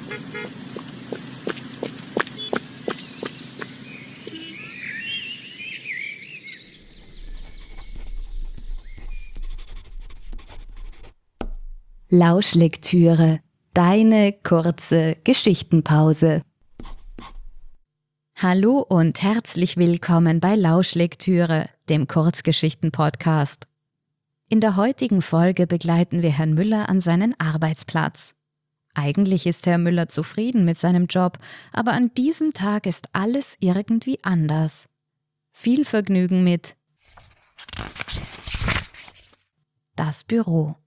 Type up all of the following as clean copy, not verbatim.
Lauschlektüre, deine kurze Geschichtenpause. Hallo und herzlich willkommen bei Lauschlektüre, dem Kurzgeschichten-Podcast. In der heutigen Folge begleiten wir Herrn Müller an seinen Arbeitsplatz. Eigentlich ist Herr Müller zufrieden mit seinem Job, aber an diesem Tag ist alles irgendwie anders. Viel Vergnügen mit Das Büro.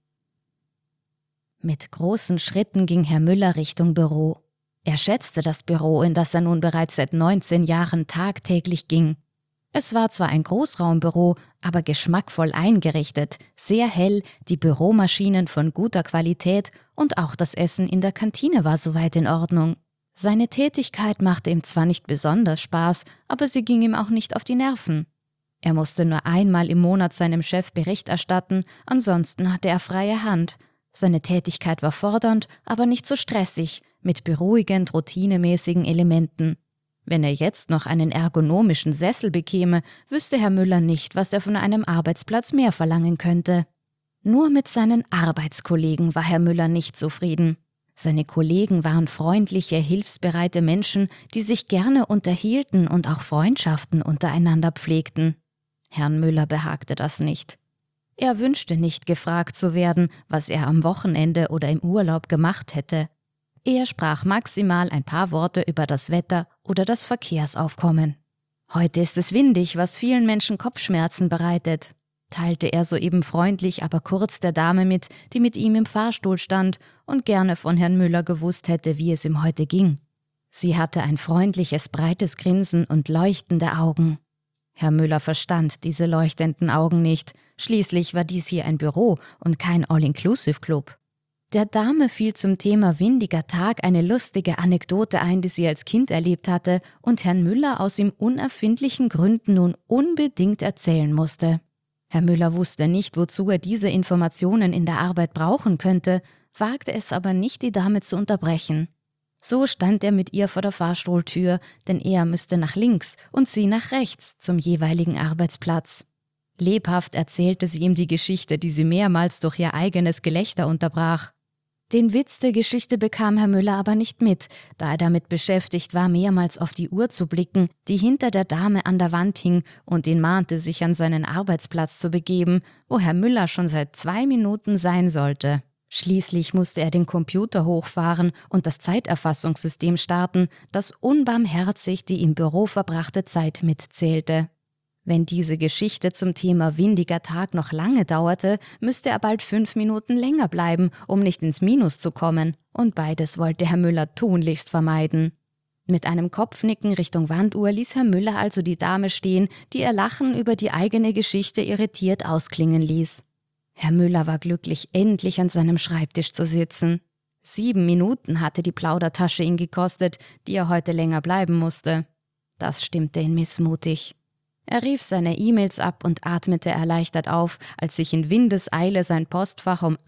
Mit großen Schritten ging Herr Müller Richtung Büro. Er schätzte das Büro, in das er nun bereits seit 19 Jahren tagtäglich ging. Es war zwar ein Großraumbüro, aber geschmackvoll eingerichtet, sehr hell, die Büromaschinen von guter Qualität und auch das Essen in der Kantine war soweit in Ordnung. Seine Tätigkeit machte ihm zwar nicht besonders Spaß, aber sie ging ihm auch nicht auf die Nerven. Er musste nur einmal im Monat seinem Chef Bericht erstatten, ansonsten hatte er freie Hand. Seine Tätigkeit war fordernd, aber nicht so stressig, mit beruhigend routinemäßigen Elementen. Wenn er jetzt noch einen ergonomischen Sessel bekäme, wüsste Herr Müller nicht, was er von einem Arbeitsplatz mehr verlangen könnte. Nur mit seinen Arbeitskollegen war Herr Müller nicht zufrieden. Seine Kollegen waren freundliche, hilfsbereite Menschen, die sich gerne unterhielten und auch Freundschaften untereinander pflegten. Herrn Müller behagte das nicht. Er wünschte nicht gefragt zu werden, was er am Wochenende oder im Urlaub gemacht hätte. Er sprach maximal ein paar Worte über das Wetter oder das Verkehrsaufkommen. Heute ist es windig, was vielen Menschen Kopfschmerzen bereitet, teilte er soeben freundlich, aber kurz der Dame mit, die mit ihm im Fahrstuhl stand und gerne von Herrn Müller gewusst hätte, wie es ihm heute ging. Sie hatte ein freundliches, breites Grinsen und leuchtende Augen. Herr Müller verstand diese leuchtenden Augen nicht, schließlich war dies hier ein Büro und kein All-Inclusive-Club. Der Dame fiel zum Thema windiger Tag eine lustige Anekdote ein, die sie als Kind erlebt hatte und Herrn Müller aus ihm unerfindlichen Gründen nun unbedingt erzählen musste. Herr Müller wusste nicht, wozu er diese Informationen in der Arbeit brauchen könnte, wagte es aber nicht, die Dame zu unterbrechen. So stand er mit ihr vor der Fahrstuhltür, denn er müsste nach links und sie nach rechts zum jeweiligen Arbeitsplatz. Lebhaft erzählte sie ihm die Geschichte, die sie mehrmals durch ihr eigenes Gelächter unterbrach. Den Witz der Geschichte bekam Herr Müller aber nicht mit, da er damit beschäftigt war, mehrmals auf die Uhr zu blicken, die hinter der Dame an der Wand hing und ihn mahnte, sich an seinen Arbeitsplatz zu begeben, wo Herr Müller schon seit 2 Minuten sein sollte. Schließlich musste er den Computer hochfahren und das Zeiterfassungssystem starten, das unbarmherzig die im Büro verbrachte Zeit mitzählte. Wenn diese Geschichte zum Thema windiger Tag noch lange dauerte, müsste er bald 5 Minuten länger bleiben, um nicht ins Minus zu kommen, und beides wollte Herr Müller tunlichst vermeiden. Mit einem Kopfnicken Richtung Wanduhr ließ Herr Müller also die Dame stehen, die ihr Lachen über die eigene Geschichte irritiert ausklingen ließ. Herr Müller war glücklich, endlich an seinem Schreibtisch zu sitzen. 7 Minuten hatte die Plaudertasche ihn gekostet, die er heute länger bleiben musste. Das stimmte ihn missmutig. Er rief seine E-Mails ab und atmete erleichtert auf, als sich in Windeseile sein Postfach um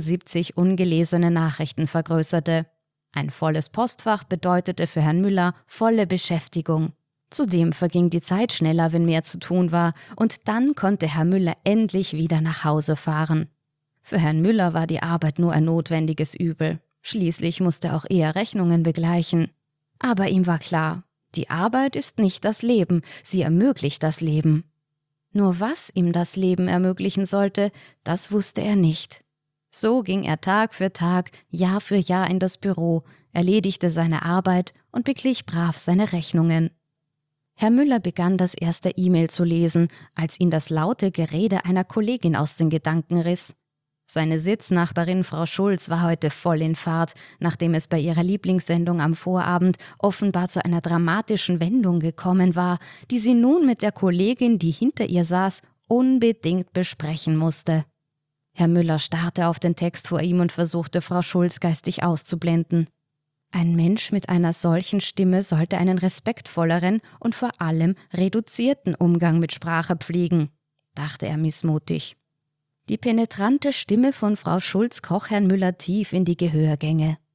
78 ungelesene Nachrichten vergrößerte. Ein volles Postfach bedeutete für Herrn Müller volle Beschäftigung. Zudem verging die Zeit schneller, wenn mehr zu tun war, und dann konnte Herr Müller endlich wieder nach Hause fahren. Für Herrn Müller war die Arbeit nur ein notwendiges Übel. Schließlich musste auch er Rechnungen begleichen. Aber ihm war klar, die Arbeit ist nicht das Leben, sie ermöglicht das Leben. Nur was ihm das Leben ermöglichen sollte, das wusste er nicht. So ging er Tag für Tag, Jahr für Jahr in das Büro, erledigte seine Arbeit und beglich brav seine Rechnungen. Herr Müller begann das erste E-Mail zu lesen, als ihn das laute Gerede einer Kollegin aus den Gedanken riss. Seine Sitznachbarin Frau Schulz war heute voll in Fahrt, nachdem es bei ihrer Lieblingssendung am Vorabend offenbar zu einer dramatischen Wendung gekommen war, die sie nun mit der Kollegin, die hinter ihr saß, unbedingt besprechen musste. Herr Müller starrte auf den Text vor ihm und versuchte, Frau Schulz geistig auszublenden. Ein Mensch mit einer solchen Stimme sollte einen respektvolleren und vor allem reduzierten Umgang mit Sprache pflegen, dachte er missmutig. Die penetrante Stimme von Frau Schulz kroch Herrn Müller tief in die Gehörgänge.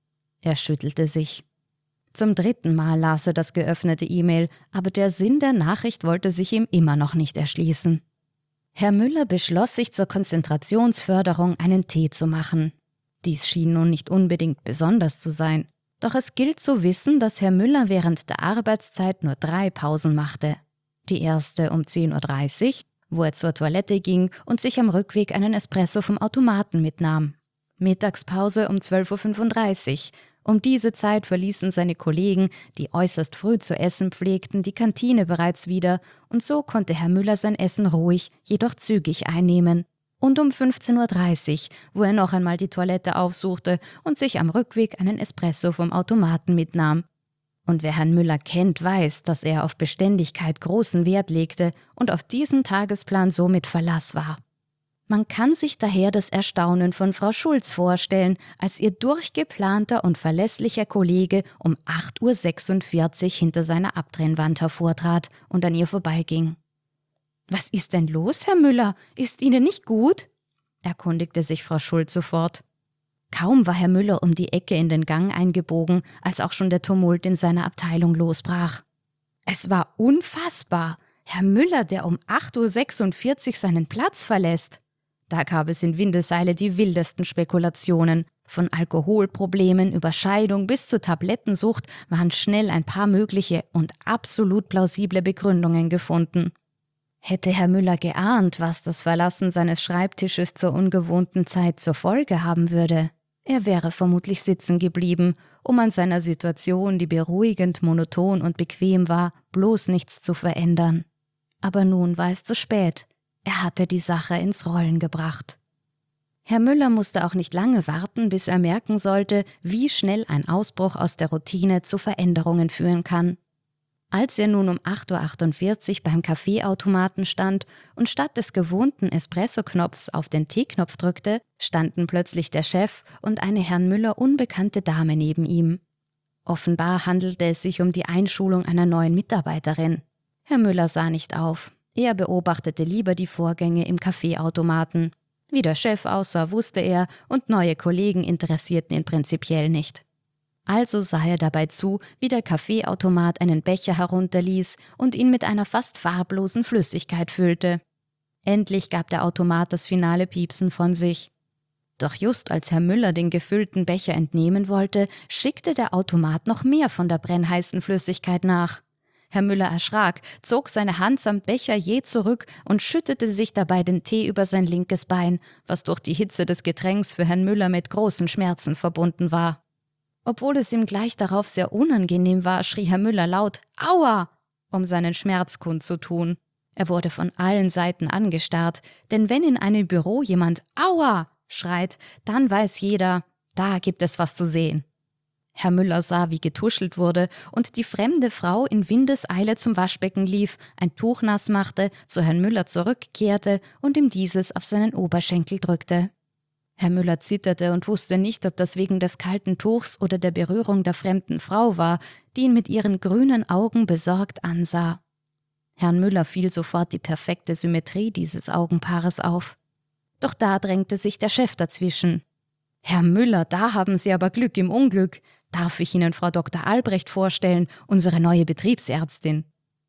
Er schüttelte sich. Zum 3. Mal las er das geöffnete E-Mail, aber der Sinn der Nachricht wollte sich ihm immer noch nicht erschließen. Herr Müller beschloss, sich zur Konzentrationsförderung einen Tee zu machen. Dies schien nun nicht unbedingt besonders zu sein. Doch es gilt zu wissen, dass Herr Müller während der Arbeitszeit nur 3 Pausen machte. Die erste um 10:30 Uhr, wo er zur Toilette ging und sich am Rückweg einen Espresso vom Automaten mitnahm. Mittagspause um 12:35 Uhr. Um diese Zeit verließen seine Kollegen, die äußerst früh zu essen pflegten, die Kantine bereits wieder, und so konnte Herr Müller sein Essen ruhig, jedoch zügig einnehmen. Und um 15:30 Uhr, wo er noch einmal die Toilette aufsuchte und sich am Rückweg einen Espresso vom Automaten mitnahm. Und wer Herrn Müller kennt, weiß, dass er auf Beständigkeit großen Wert legte und auf diesen Tagesplan somit Verlass war. Man kann sich daher das Erstaunen von Frau Schulz vorstellen, als ihr durchgeplanter und verlässlicher Kollege um 8:46 Uhr hinter seiner Abtrennwand hervortrat und an ihr vorbeiging. »Was ist denn los, Herr Müller? Ist Ihnen nicht gut?« erkundigte sich Frau Schulz sofort. Kaum war Herr Müller um die Ecke in den Gang eingebogen, als auch schon der Tumult in seiner Abteilung losbrach. Es war unfassbar. Herr Müller, der um 8:46 Uhr seinen Platz verlässt. Da gab es in Windeseile die wildesten Spekulationen. Von Alkoholproblemen über Scheidung bis zur Tablettensucht waren schnell ein paar mögliche und absolut plausible Begründungen gefunden. Hätte Herr Müller geahnt, was das Verlassen seines Schreibtisches zur ungewohnten Zeit zur Folge haben würde, er wäre vermutlich sitzen geblieben, um an seiner Situation, die beruhigend, monoton und bequem war, bloß nichts zu verändern. Aber nun war es zu spät. Er hatte die Sache ins Rollen gebracht. Herr Müller musste auch nicht lange warten, bis er merken sollte, wie schnell ein Ausbruch aus der Routine zu Veränderungen führen kann. Als er nun um 8:48 Uhr beim Kaffeeautomaten stand und statt des gewohnten Espresso-Knopfs auf den Teeknopf drückte, standen plötzlich der Chef und eine Herrn Müller unbekannte Dame neben ihm. Offenbar handelte es sich um die Einschulung einer neuen Mitarbeiterin. Herr Müller sah nicht auf. Er beobachtete lieber die Vorgänge im Kaffeeautomaten. Wie der Chef aussah, wusste er, und neue Kollegen interessierten ihn prinzipiell nicht. Also sah er dabei zu, wie der Kaffeeautomat einen Becher herunterließ und ihn mit einer fast farblosen Flüssigkeit füllte. Endlich gab der Automat das finale Piepsen von sich. Doch just als Herr Müller den gefüllten Becher entnehmen wollte, schickte der Automat noch mehr von der brennheißen Flüssigkeit nach. Herr Müller erschrak, zog seine Hand samt Becher jäh zurück und schüttete sich dabei den Tee über sein linkes Bein, was durch die Hitze des Getränks für Herrn Müller mit großen Schmerzen verbunden war. Obwohl es ihm gleich darauf sehr unangenehm war, schrie Herr Müller laut »Aua!«, um seinen Schmerz kundzutun. Er wurde von allen Seiten angestarrt, denn wenn in einem Büro jemand »Aua!« schreit, dann weiß jeder, da gibt es was zu sehen. Herr Müller sah, wie getuschelt wurde und die fremde Frau in Windeseile zum Waschbecken lief, ein Tuch nass machte, zu Herrn Müller zurückkehrte und ihm dieses auf seinen Oberschenkel drückte. Herr Müller zitterte und wusste nicht, ob das wegen des kalten Tuchs oder der Berührung der fremden Frau war, die ihn mit ihren grünen Augen besorgt ansah. Herrn Müller fiel sofort die perfekte Symmetrie dieses Augenpaares auf. Doch da drängte sich der Chef dazwischen. »Herr Müller, da haben Sie aber Glück im Unglück. Darf ich Ihnen Frau Dr. Albrecht vorstellen, unsere neue Betriebsärztin?«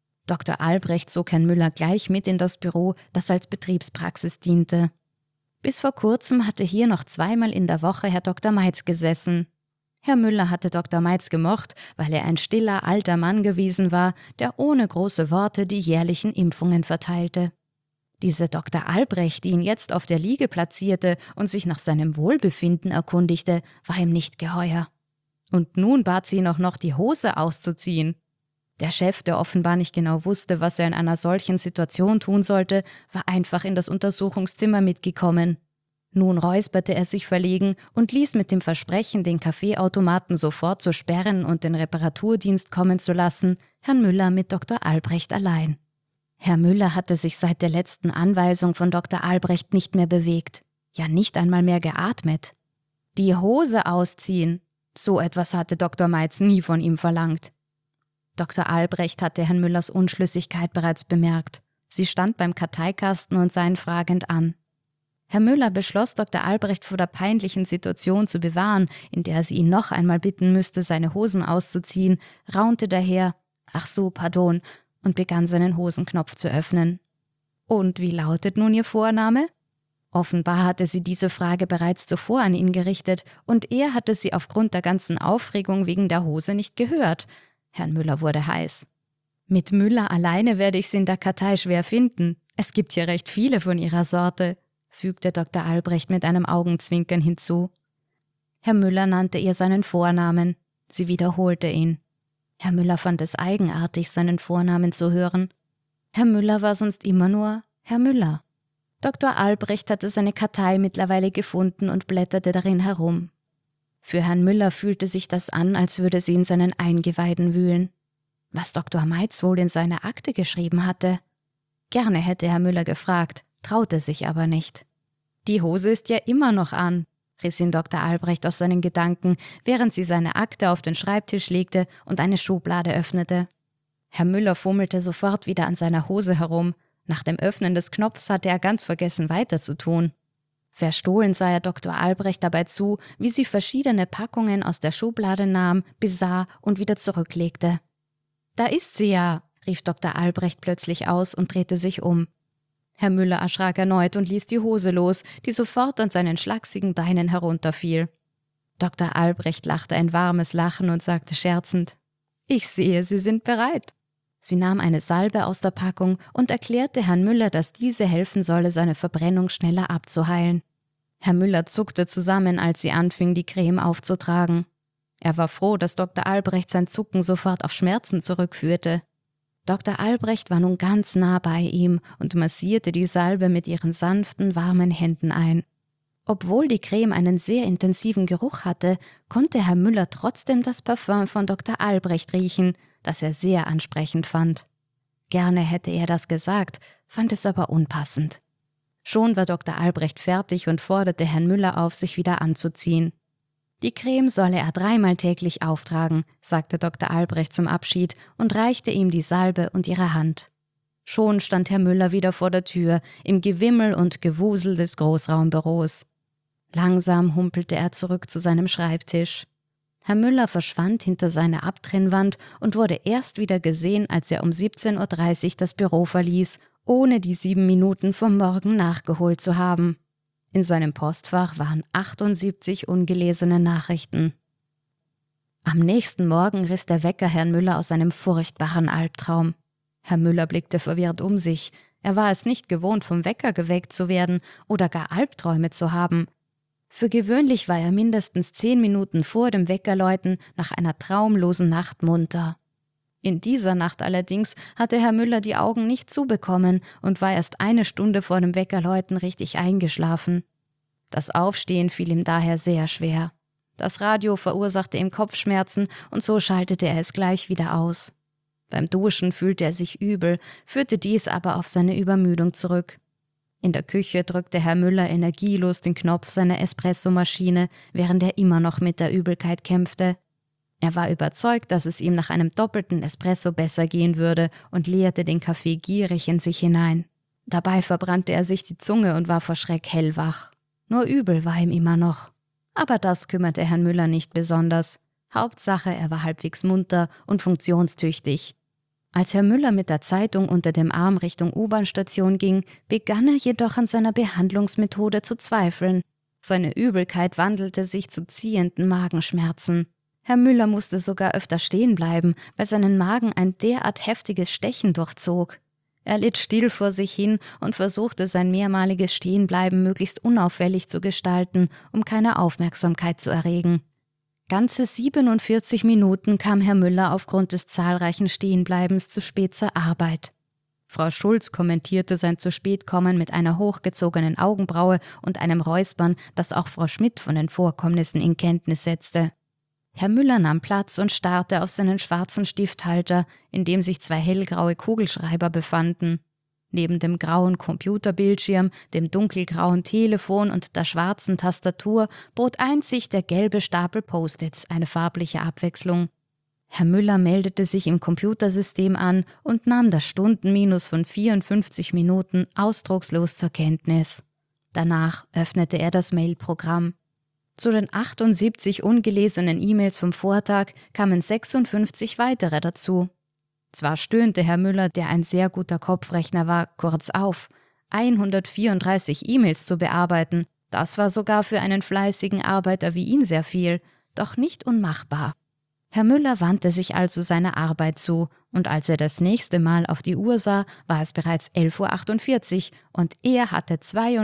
Dr. Albrecht zog Herrn Müller gleich mit in das Büro, das als Betriebspraxis diente. Bis vor kurzem hatte hier noch 2-mal in der Woche Herr Dr. Meitz gesessen. Herr Müller hatte Dr. Meitz gemocht, weil er ein stiller, alter Mann gewesen war, der ohne große Worte die jährlichen Impfungen verteilte. Diese Dr. Albrecht, die ihn jetzt auf der Liege platzierte und sich nach seinem Wohlbefinden erkundigte, war ihm nicht geheuer. Und nun bat sie ihn auch noch, die Hose auszuziehen. Der Chef, der offenbar nicht genau wusste, was er in einer solchen Situation tun sollte, war einfach in das Untersuchungszimmer mitgekommen. Nun räusperte er sich verlegen und ließ mit dem Versprechen, den Kaffeeautomaten sofort zu sperren und den Reparaturdienst kommen zu lassen, Herrn Müller mit Dr. Albrecht allein. Herr Müller hatte sich seit der letzten Anweisung von Dr. Albrecht nicht mehr bewegt, ja nicht einmal mehr geatmet. Die Hose ausziehen, so etwas hatte Dr. Meitz nie von ihm verlangt. Dr. Albrecht hatte Herrn Müllers Unschlüssigkeit bereits bemerkt. Sie stand beim Karteikasten und sah ihn fragend an. Herr Müller beschloss, Dr. Albrecht vor der peinlichen Situation zu bewahren, in der sie ihn noch einmal bitten müsste, seine Hosen auszuziehen, raunte daher: »Ach so, pardon«, und begann seinen Hosenknopf zu öffnen. »Und wie lautet nun Ihr Vorname?« Offenbar hatte sie diese Frage bereits zuvor an ihn gerichtet, und er hatte sie aufgrund der ganzen Aufregung wegen der Hose nicht gehört. Herrn Müller wurde heiß. »Mit Müller alleine werde ich sie in der Kartei schwer finden. Es gibt hier recht viele von ihrer Sorte«, fügte Dr. Albrecht mit einem Augenzwinkern hinzu. Herr Müller nannte ihr seinen Vornamen. Sie wiederholte ihn. Herr Müller fand es eigenartig, seinen Vornamen zu hören. Herr Müller war sonst immer nur Herr Müller. Dr. Albrecht hatte seine Kartei mittlerweile gefunden und blätterte darin herum. Für Herrn Müller fühlte sich das an, als würde sie in seinen Eingeweiden wühlen. Was Dr. Meitz wohl in seine Akte geschrieben hatte? Gerne hätte Herr Müller gefragt, traute sich aber nicht. »Die Hose ist ja immer noch an«, riss ihn Dr. Albrecht aus seinen Gedanken, während sie seine Akte auf den Schreibtisch legte und eine Schublade öffnete. Herr Müller fummelte sofort wieder an seiner Hose herum. Nach dem Öffnen des Knopfs hatte er ganz vergessen, weiterzutun. Verstohlen sah er Dr. Albrecht dabei zu, wie sie verschiedene Packungen aus der Schublade nahm, besah und wieder zurücklegte. »Da ist sie ja«, rief Dr. Albrecht plötzlich aus und drehte sich um. Herr Müller erschrak erneut und ließ die Hose los, die sofort an seinen schlachsigen Beinen herunterfiel. Dr. Albrecht lachte ein warmes Lachen und sagte scherzend: »Ich sehe, Sie sind bereit.« Sie nahm eine Salbe aus der Packung und erklärte Herrn Müller, dass diese helfen solle, seine Verbrennung schneller abzuheilen. Herr Müller zuckte zusammen, als sie anfing, die Creme aufzutragen. Er war froh, dass Dr. Albrecht sein Zucken sofort auf Schmerzen zurückführte. Dr. Albrecht war nun ganz nah bei ihm und massierte die Salbe mit ihren sanften, warmen Händen ein. Obwohl die Creme einen sehr intensiven Geruch hatte, konnte Herr Müller trotzdem das Parfüm von Dr. Albrecht riechen, das er sehr ansprechend fand. Gerne hätte er das gesagt, fand es aber unpassend. Schon war Dr. Albrecht fertig und forderte Herrn Müller auf, sich wieder anzuziehen. »Die Creme solle er 3-mal täglich auftragen«, sagte Dr. Albrecht zum Abschied und reichte ihm die Salbe und ihre Hand. Schon stand Herr Müller wieder vor der Tür, im Gewimmel und Gewusel des Großraumbüros. Langsam humpelte er zurück zu seinem Schreibtisch. Herr Müller verschwand hinter seiner Abtrennwand und wurde erst wieder gesehen, als er um 17:30 Uhr das Büro verließ, ohne die 7 Minuten vom Morgen nachgeholt zu haben. In seinem Postfach waren 78 ungelesene Nachrichten. Am nächsten Morgen riss der Wecker Herrn Müller aus einem furchtbaren Albtraum. Herr Müller blickte verwirrt um sich. Er war es nicht gewohnt, vom Wecker geweckt zu werden oder gar Albträume zu haben. Für gewöhnlich war er mindestens 10 Minuten vor dem Weckerläuten nach einer traumlosen Nacht munter. In dieser Nacht allerdings hatte Herr Müller die Augen nicht zubekommen und war erst 1 Stunde vor dem Weckerläuten richtig eingeschlafen. Das Aufstehen fiel ihm daher sehr schwer. Das Radio verursachte ihm Kopfschmerzen und so schaltete er es gleich wieder aus. Beim Duschen fühlte er sich übel, führte dies aber auf seine Übermüdung zurück. In der Küche drückte Herr Müller energielos den Knopf seiner Espressomaschine, während er immer noch mit der Übelkeit kämpfte. Er war überzeugt, dass es ihm nach einem doppelten Espresso besser gehen würde und leerte den Kaffee gierig in sich hinein. Dabei verbrannte er sich die Zunge und war vor Schreck hellwach. Nur übel war ihm immer noch. Aber das kümmerte Herrn Müller nicht besonders. Hauptsache, er war halbwegs munter und funktionstüchtig. Als Herr Müller mit der Zeitung unter dem Arm Richtung U-Bahn-Station ging, begann er jedoch an seiner Behandlungsmethode zu zweifeln. Seine Übelkeit wandelte sich zu ziehenden Magenschmerzen. Herr Müller musste sogar öfter stehen bleiben, weil seinen Magen ein derart heftiges Stechen durchzog. Er litt still vor sich hin und versuchte, sein mehrmaliges Stehenbleiben möglichst unauffällig zu gestalten, um keine Aufmerksamkeit zu erregen. Ganze 47 Minuten kam Herr Müller aufgrund des zahlreichen Stehenbleibens zu spät zur Arbeit. Frau Schulz kommentierte sein zu spät kommen mit einer hochgezogenen Augenbraue und einem Räuspern, das auch Frau Schmidt von den Vorkommnissen in Kenntnis setzte. Herr Müller nahm Platz und starrte auf seinen schwarzen Stifthalter, in dem sich 2 hellgraue Kugelschreiber befanden. Neben dem grauen Computerbildschirm, dem dunkelgrauen Telefon und der schwarzen Tastatur bot einzig der gelbe Stapel Post-its eine farbliche Abwechslung. Herr Müller meldete sich im Computersystem an und nahm das Stundenminus von 54 Minuten ausdruckslos zur Kenntnis. Danach öffnete er das Mailprogramm. Zu den 78 ungelesenen E-Mails vom Vortag kamen 56 weitere dazu. Zwar stöhnte Herr Müller, der ein sehr guter Kopfrechner war, kurz auf. 134 E-Mails zu bearbeiten, das war sogar für einen fleißigen Arbeiter wie ihn sehr viel, doch nicht unmachbar. Herr Müller wandte sich also seiner Arbeit zu, und als er das nächste Mal auf die Uhr sah, war es bereits 11:48 Uhr und er hatte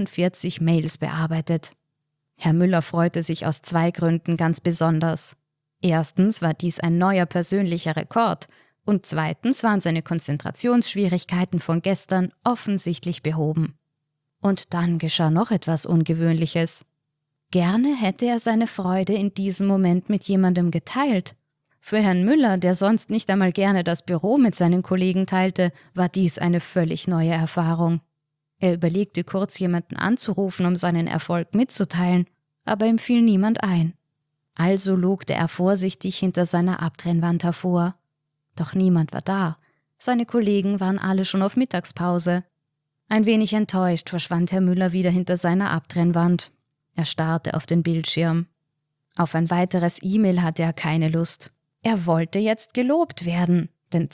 42 Mails bearbeitet. Herr Müller freute sich aus 2 Gründen ganz besonders. Erstens war dies ein neuer persönlicher Rekord und zweitens waren seine Konzentrationsschwierigkeiten von gestern offensichtlich behoben. Und dann geschah noch etwas Ungewöhnliches. Gerne hätte er seine Freude in diesem Moment mit jemandem geteilt. Für Herrn Müller, der sonst nicht einmal gerne das Büro mit seinen Kollegen teilte, war dies eine völlig neue Erfahrung. Er überlegte kurz, jemanden anzurufen, um seinen Erfolg mitzuteilen, aber ihm fiel niemand ein. Also lugte er vorsichtig hinter seiner Abtrennwand hervor. Doch niemand war da. Seine Kollegen waren alle schon auf Mittagspause. Ein wenig enttäuscht verschwand Herr Müller wieder hinter seiner Abtrennwand. Er starrte auf den Bildschirm. Auf ein weiteres E-Mail hatte er keine Lust. Er wollte jetzt gelobt werden, denn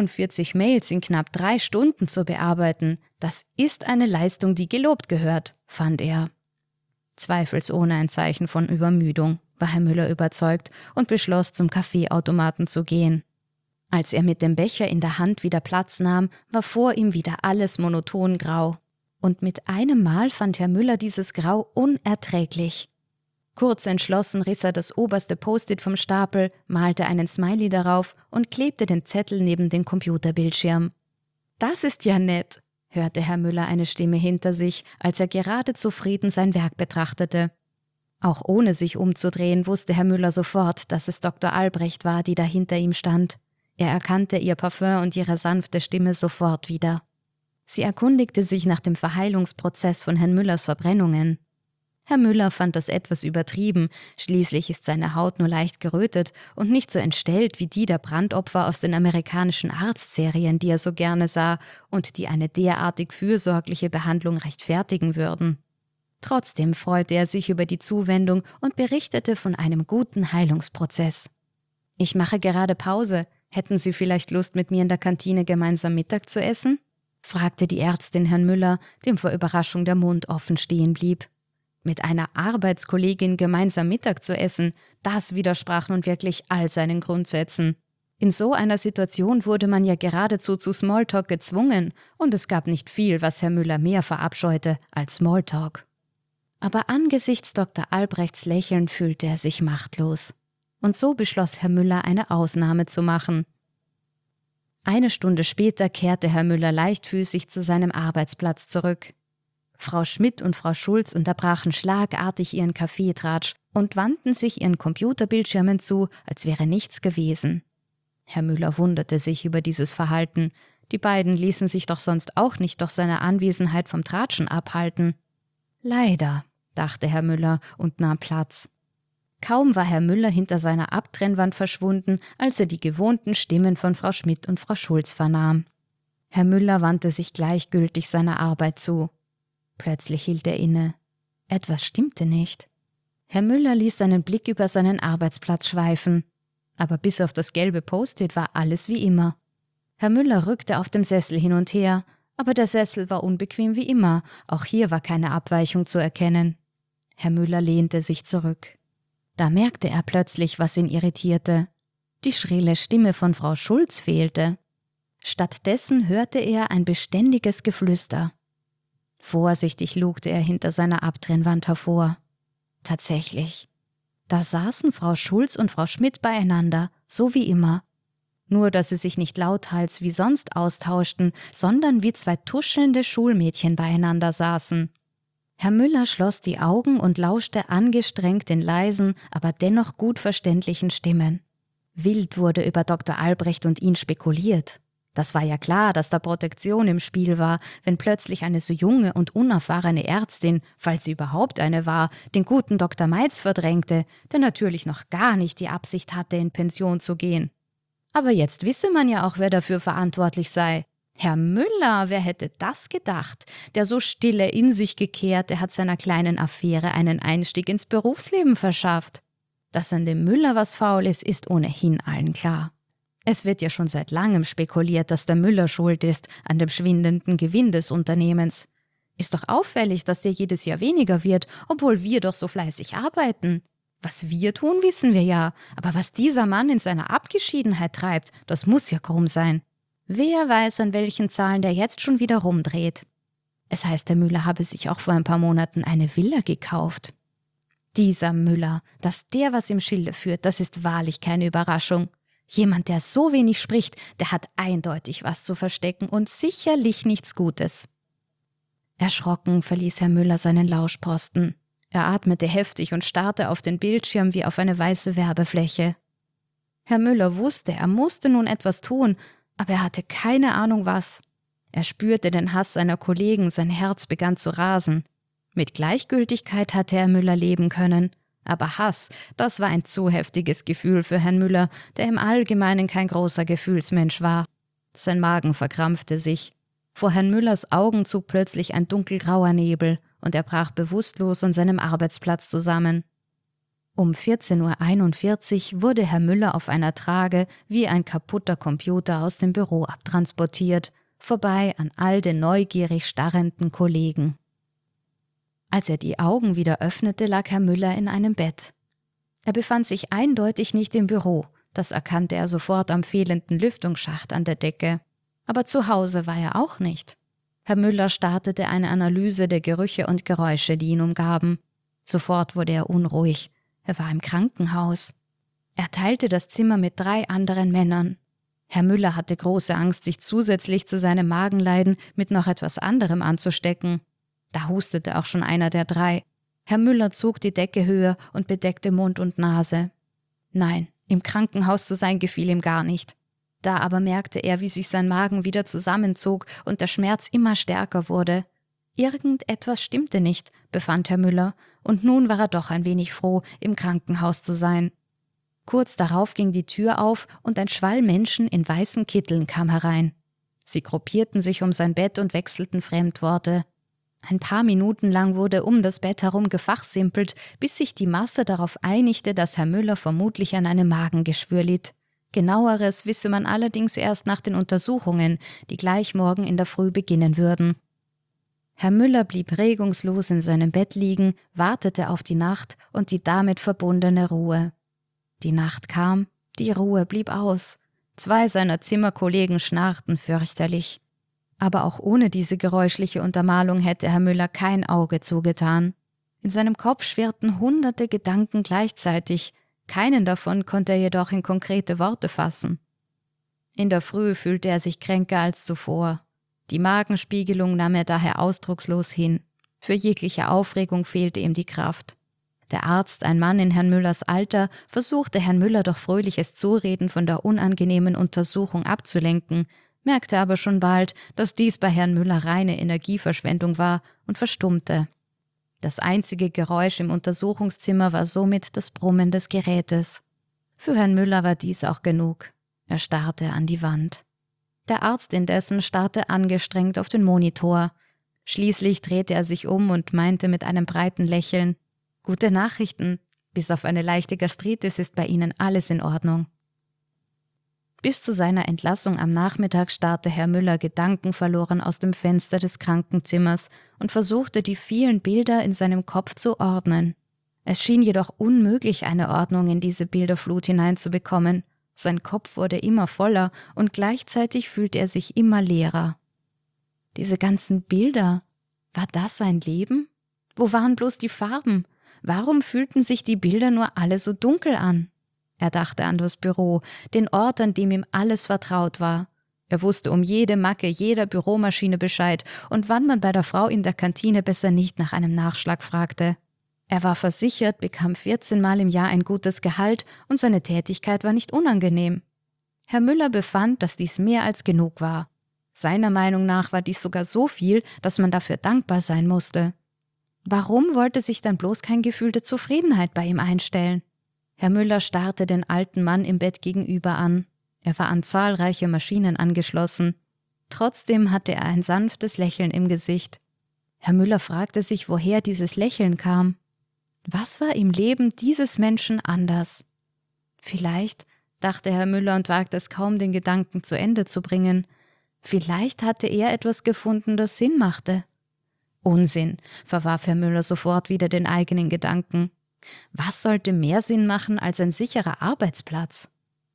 42 Mails in knapp 3 Stunden zu bearbeiten, das ist eine Leistung, die gelobt gehört, fand er. Zweifelsohne ein Zeichen von Übermüdung, war Herr Müller überzeugt und beschloss, zum Kaffeeautomaten zu gehen. Als er mit dem Becher in der Hand wieder Platz nahm, war vor ihm wieder alles monoton grau. Und mit einem Mal fand Herr Müller dieses Grau unerträglich. Kurz entschlossen riss er das oberste Post-it vom Stapel, malte einen Smiley darauf und klebte den Zettel neben den Computerbildschirm. »Das ist ja nett«, hörte Herr Müller eine Stimme hinter sich, als er gerade zufrieden sein Werk betrachtete. Auch ohne sich umzudrehen, wusste Herr Müller sofort, dass es Dr. Albrecht war, die da hinter ihm stand. Er erkannte ihr Parfüm und ihre sanfte Stimme sofort wieder. Sie erkundigte sich nach dem Verheilungsprozess von Herrn Müllers Verbrennungen. Herr Müller fand das etwas übertrieben, schließlich ist seine Haut nur leicht gerötet und nicht so entstellt wie die der Brandopfer aus den amerikanischen Arztserien, die er so gerne sah und die eine derartig fürsorgliche Behandlung rechtfertigen würden. Trotzdem freute er sich über die Zuwendung und berichtete von einem guten Heilungsprozess. »Ich mache gerade Pause. Hätten Sie vielleicht Lust, mit mir in der Kantine gemeinsam Mittag zu essen?« fragte die Ärztin Herrn Müller, dem vor Überraschung der Mund offen stehen blieb. Mit einer Arbeitskollegin gemeinsam Mittag zu essen, das widersprach nun wirklich all seinen Grundsätzen. In so einer Situation wurde man ja geradezu zu Smalltalk gezwungen und es gab nicht viel, was Herr Müller mehr verabscheute als Smalltalk. Aber angesichts Dr. Albrechts Lächeln fühlte er sich machtlos. Und so beschloss Herr Müller, eine Ausnahme zu machen. 1 Stunde später kehrte Herr Müller leichtfüßig zu seinem Arbeitsplatz zurück. Frau Schmidt und Frau Schulz unterbrachen schlagartig ihren Kaffeetratsch und wandten sich ihren Computerbildschirmen zu, als wäre nichts gewesen. Herr Müller wunderte sich über dieses Verhalten. Die beiden ließen sich doch sonst auch nicht durch seine Anwesenheit vom Tratschen abhalten. »Leider«, dachte Herr Müller und nahm Platz. Kaum war Herr Müller hinter seiner Abtrennwand verschwunden, als er die gewohnten Stimmen von Frau Schmidt und Frau Schulz vernahm. Herr Müller wandte sich gleichgültig seiner Arbeit zu. Plötzlich hielt er inne. Etwas stimmte nicht. Herr Müller ließ seinen Blick über seinen Arbeitsplatz schweifen. Aber bis auf das gelbe Post-it war alles wie immer. Herr Müller rückte auf dem Sessel hin und her, aber der Sessel war unbequem wie immer, auch hier war keine Abweichung zu erkennen. Herr Müller lehnte sich zurück. Da merkte er plötzlich, was ihn irritierte. Die schrille Stimme von Frau Schulz fehlte. Stattdessen hörte er ein beständiges Geflüster. Vorsichtig lugte er hinter seiner Abtrennwand hervor. Tatsächlich. Da saßen Frau Schulz und Frau Schmidt beieinander, so wie immer. Nur, dass sie sich nicht lauthals wie sonst austauschten, sondern wie 2 tuschelnde Schulmädchen beieinander saßen. Herr Müller schloss die Augen und lauschte angestrengt den leisen, aber dennoch gut verständlichen Stimmen. Wild wurde über Dr. Albrecht und ihn spekuliert. Das war ja klar, dass da Protektion im Spiel war, wenn plötzlich eine so junge und unerfahrene Ärztin, falls sie überhaupt eine war, den guten Dr. Meitz verdrängte, der natürlich noch gar nicht die Absicht hatte, in Pension zu gehen. Aber jetzt wisse man ja auch, wer dafür verantwortlich sei. Herr Müller, wer hätte das gedacht? Der so stille, in sich gekehrte hat seiner kleinen Affäre einen Einstieg ins Berufsleben verschafft. Dass an dem Müller was faul ist, ist ohnehin allen klar. Es wird ja schon seit langem spekuliert, dass der Müller schuld ist an dem schwindenden Gewinn des Unternehmens. Ist doch auffällig, dass der jedes Jahr weniger wird, obwohl wir doch so fleißig arbeiten. Was wir tun, wissen wir ja, aber was dieser Mann in seiner Abgeschiedenheit treibt, das muss ja krumm sein. Wer weiß, an welchen Zahlen der jetzt schon wieder rumdreht. Es heißt, der Müller habe sich auch vor ein paar Monaten eine Villa gekauft. Dieser Müller, dass der was im Schilde führt, das ist wahrlich keine Überraschung. Jemand, der so wenig spricht, der hat eindeutig was zu verstecken und sicherlich nichts Gutes. Erschrocken verließ Herr Müller seinen Lauschposten. Er atmete heftig und starrte auf den Bildschirm wie auf eine weiße Werbefläche. Herr Müller wusste, er musste nun etwas tun, aber er hatte keine Ahnung was. Er spürte den Hass seiner Kollegen, sein Herz begann zu rasen. Mit Gleichgültigkeit hatte Herr Müller leben können, aber Hass, das war ein zu heftiges Gefühl für Herrn Müller, der im Allgemeinen kein großer Gefühlsmensch war. Sein Magen verkrampfte sich. Vor Herrn Müllers Augen zog plötzlich ein dunkelgrauer Nebel und er brach bewusstlos an seinem Arbeitsplatz zusammen. Um 14:41 Uhr wurde Herr Müller auf einer Trage wie ein kaputter Computer aus dem Büro abtransportiert, vorbei an all den neugierig starrenden Kollegen. Als er die Augen wieder öffnete, lag Herr Müller in einem Bett. Er befand sich eindeutig nicht im Büro, das erkannte er sofort am fehlenden Lüftungsschacht an der Decke. Aber zu Hause war er auch nicht. Herr Müller startete eine Analyse der Gerüche und Geräusche, die ihn umgaben. Sofort wurde er unruhig. Er war im Krankenhaus. Er teilte das Zimmer mit 3 anderen Männern. Herr Müller hatte große Angst, sich zusätzlich zu seinem Magenleiden mit noch etwas anderem anzustecken. Da hustete auch schon einer der 3. Herr Müller zog die Decke höher und bedeckte Mund und Nase. Nein, im Krankenhaus zu sein gefiel ihm gar nicht. Da aber merkte er, wie sich sein Magen wieder zusammenzog und der Schmerz immer stärker wurde. Irgendetwas stimmte nicht, befand Herr Müller, und nun war er doch ein wenig froh, im Krankenhaus zu sein. Kurz darauf ging die Tür auf und ein Schwall Menschen in weißen Kitteln kam herein. Sie gruppierten sich um sein Bett und wechselten Fremdworte. Ein paar Minuten lang wurde um das Bett herum gefachsimpelt, bis sich die Masse darauf einigte, dass Herr Müller vermutlich an einem Magengeschwür litt. Genaueres wisse man allerdings erst nach den Untersuchungen, die gleich morgen in der Früh beginnen würden. Herr Müller blieb regungslos in seinem Bett liegen, wartete auf die Nacht und die damit verbundene Ruhe. Die Nacht kam, die Ruhe blieb aus. 2 seiner Zimmerkollegen schnarrten fürchterlich. Aber auch ohne diese geräuschliche Untermalung hätte Herr Müller kein Auge zugetan. In seinem Kopf schwirrten hunderte Gedanken gleichzeitig, keinen davon konnte er jedoch in konkrete Worte fassen. In der Früh fühlte er sich kränker als zuvor. Die Magenspiegelung nahm er daher ausdruckslos hin. Für jegliche Aufregung fehlte ihm die Kraft. Der Arzt, ein Mann in Herrn Müllers Alter, versuchte Herrn Müller durch fröhliches Zureden von der unangenehmen Untersuchung abzulenken, merkte aber schon bald, dass dies bei Herrn Müller reine Energieverschwendung war und verstummte. Das einzige Geräusch im Untersuchungszimmer war somit das Brummen des Gerätes. Für Herrn Müller war dies auch genug. Er starrte an die Wand. Der Arzt indessen starrte angestrengt auf den Monitor. Schließlich drehte er sich um und meinte mit einem breiten Lächeln: »Gute Nachrichten. Bis auf eine leichte Gastritis ist bei Ihnen alles in Ordnung.« Bis zu seiner Entlassung am Nachmittag starrte Herr Müller gedankenverloren aus dem Fenster des Krankenzimmers und versuchte, die vielen Bilder in seinem Kopf zu ordnen. Es schien jedoch unmöglich, eine Ordnung in diese Bilderflut hineinzubekommen. Sein Kopf wurde immer voller und gleichzeitig fühlte er sich immer leerer. Diese ganzen Bilder, war das sein Leben? Wo waren bloß die Farben? Warum fühlten sich die Bilder nur alle so dunkel an? Er dachte an das Büro, den Ort, an dem ihm alles vertraut war. Er wusste um jede Macke jeder Büromaschine Bescheid und wann man bei der Frau in der Kantine besser nicht nach einem Nachschlag fragte. Er war versichert, bekam 14 Mal im Jahr ein gutes Gehalt und seine Tätigkeit war nicht unangenehm. Herr Müller befand, dass dies mehr als genug war. Seiner Meinung nach war dies sogar so viel, dass man dafür dankbar sein musste. Warum wollte sich dann bloß kein Gefühl der Zufriedenheit bei ihm einstellen? Herr Müller starrte den alten Mann im Bett gegenüber an. Er war an zahlreiche Maschinen angeschlossen. Trotzdem hatte er ein sanftes Lächeln im Gesicht. Herr Müller fragte sich, woher dieses Lächeln kam. Was war im Leben dieses Menschen anders? Vielleicht, dachte Herr Müller und wagte es kaum, den Gedanken zu Ende zu bringen, vielleicht hatte er etwas gefunden, das Sinn machte. Unsinn, verwarf Herr Müller sofort wieder den eigenen Gedanken. Was sollte mehr Sinn machen als ein sicherer Arbeitsplatz?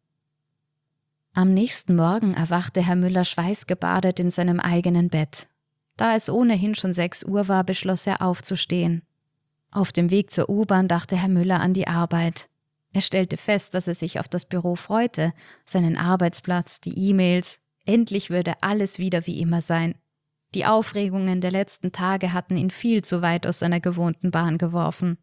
Am nächsten Morgen erwachte Herr Müller schweißgebadet in seinem eigenen Bett. Da es ohnehin schon 6 Uhr war, beschloss er aufzustehen. Auf dem Weg zur U-Bahn dachte Herr Müller an die Arbeit. Er stellte fest, dass er sich auf das Büro freute, seinen Arbeitsplatz, die E-Mails. Endlich würde alles wieder wie immer sein. Die Aufregungen der letzten Tage hatten ihn viel zu weit aus seiner gewohnten Bahn geworfen.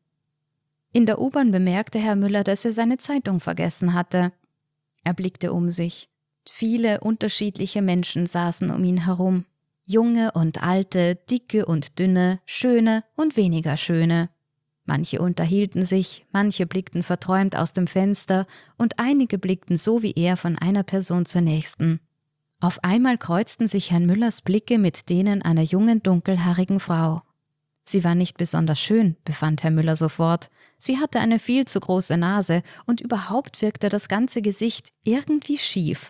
In der U-Bahn bemerkte Herr Müller, dass er seine Zeitung vergessen hatte. Er blickte um sich. Viele unterschiedliche Menschen saßen um ihn herum. Junge und alte, dicke und dünne, schöne und weniger schöne. Manche unterhielten sich, manche blickten verträumt aus dem Fenster und einige blickten so wie er von einer Person zur nächsten. Auf einmal kreuzten sich Herrn Müllers Blicke mit denen einer jungen, dunkelhaarigen Frau. Sie war nicht besonders schön, befand Herr Müller sofort. Sie hatte eine viel zu große Nase und überhaupt wirkte das ganze Gesicht irgendwie schief.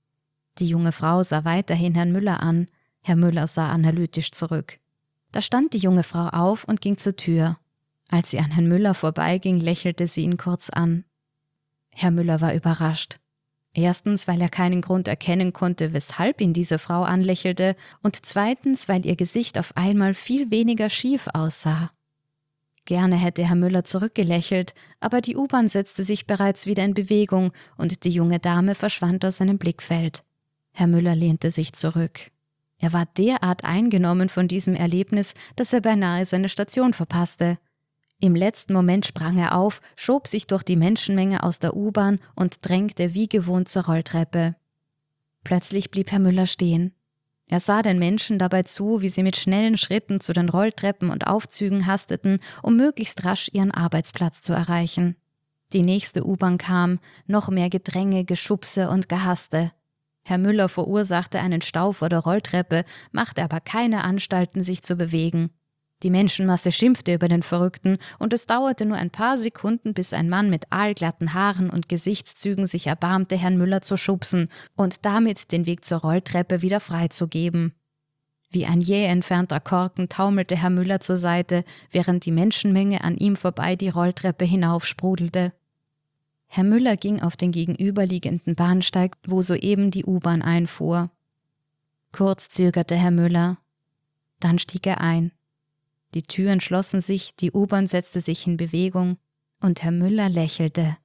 Die junge Frau sah weiterhin Herrn Müller an. Herr Müller sah analytisch zurück. Da stand die junge Frau auf und ging zur Tür. Als sie an Herrn Müller vorbeiging, lächelte sie ihn kurz an. Herr Müller war überrascht. Erstens, weil er keinen Grund erkennen konnte, weshalb ihn diese Frau anlächelte, und zweitens, weil ihr Gesicht auf einmal viel weniger schief aussah. Gerne hätte Herr Müller zurückgelächelt, aber die U-Bahn setzte sich bereits wieder in Bewegung und die junge Dame verschwand aus seinem Blickfeld. Herr Müller lehnte sich zurück. Er war derart eingenommen von diesem Erlebnis, dass er beinahe seine Station verpasste. Im letzten Moment sprang er auf, schob sich durch die Menschenmenge aus der U-Bahn und drängte wie gewohnt zur Rolltreppe. Plötzlich blieb Herr Müller stehen. Er sah den Menschen dabei zu, wie sie mit schnellen Schritten zu den Rolltreppen und Aufzügen hasteten, um möglichst rasch ihren Arbeitsplatz zu erreichen. Die nächste U-Bahn kam, noch mehr Gedränge, Geschubse und Gehaste. Herr Müller verursachte einen Stau vor der Rolltreppe, machte aber keine Anstalten, sich zu bewegen. Die Menschenmasse schimpfte über den Verrückten und es dauerte nur ein paar Sekunden, bis ein Mann mit aalglatten Haaren und Gesichtszügen sich erbarmte, Herrn Müller zu schubsen und damit den Weg zur Rolltreppe wieder freizugeben. Wie ein jäh entfernter Korken taumelte Herr Müller zur Seite, während die Menschenmenge an ihm vorbei die Rolltreppe hinaufsprudelte. Herr Müller ging auf den gegenüberliegenden Bahnsteig, wo soeben die U-Bahn einfuhr. Kurz zögerte Herr Müller. Dann stieg er ein. Die Türen schlossen sich, die U-Bahn setzte sich in Bewegung und Herr Müller lächelte.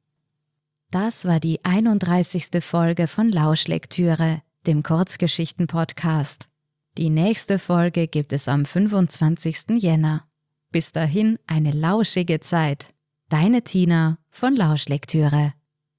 Das war die 31. Folge von Lauschlektüre, dem Kurzgeschichten-Podcast. Die nächste Folge gibt es am 25. Jänner. Bis dahin eine lauschige Zeit. Deine Tina von Lauschlektüre.